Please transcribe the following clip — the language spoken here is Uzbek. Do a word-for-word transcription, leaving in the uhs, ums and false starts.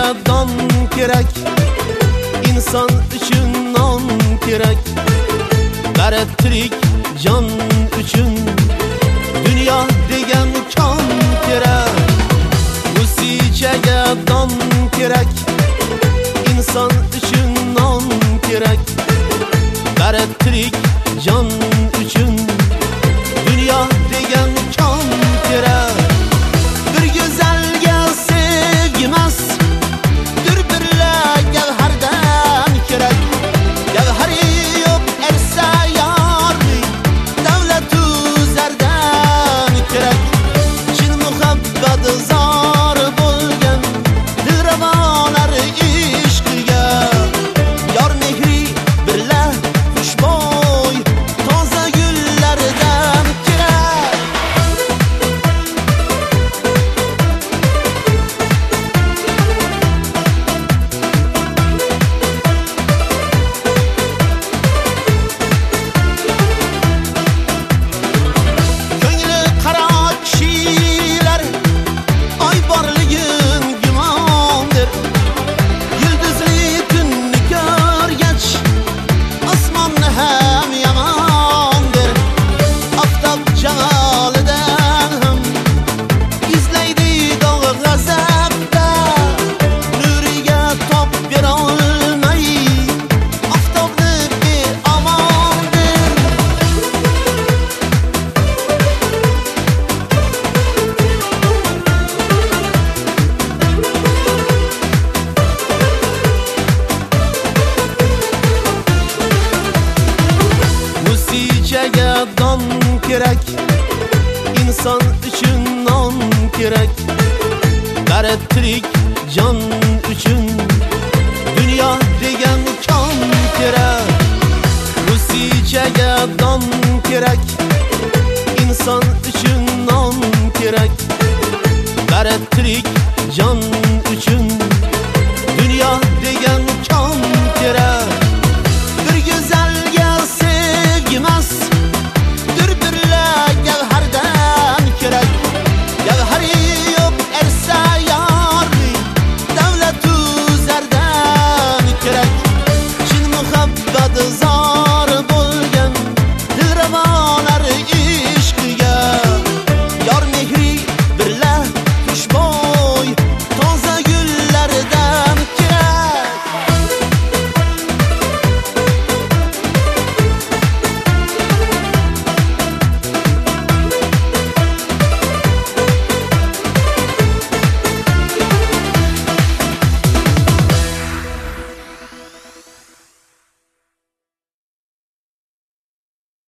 don kerak, inson uchun non kerak. Bari tirik jon uchun dunyo degan kon kerak. Musichaga don kerak, inson uchun non kerak. Bari tirik jon uchun dunyo degan kon kerak. Bir go'zalga sevgimas, bir-birlar gavhardan kerak. Gavhari yo'q ersa yorli, davlatu zardan kerak. Chin muhabbat zor bo'lgan dilravolar ishqiga, yor mehri birla xushbo'y toza gullardan kerak. Ko'ngli qaro kishilar oy borligin gumondir. Yulduzli kunni ko'rgach osmonni ham yomondir. Oftob jamolidan ham izlaydi dog' g'azabda. Nuriga top berolmay oftobni beomondir. Musichaga don kerak, inson uchun non kerak. Bari tirik jon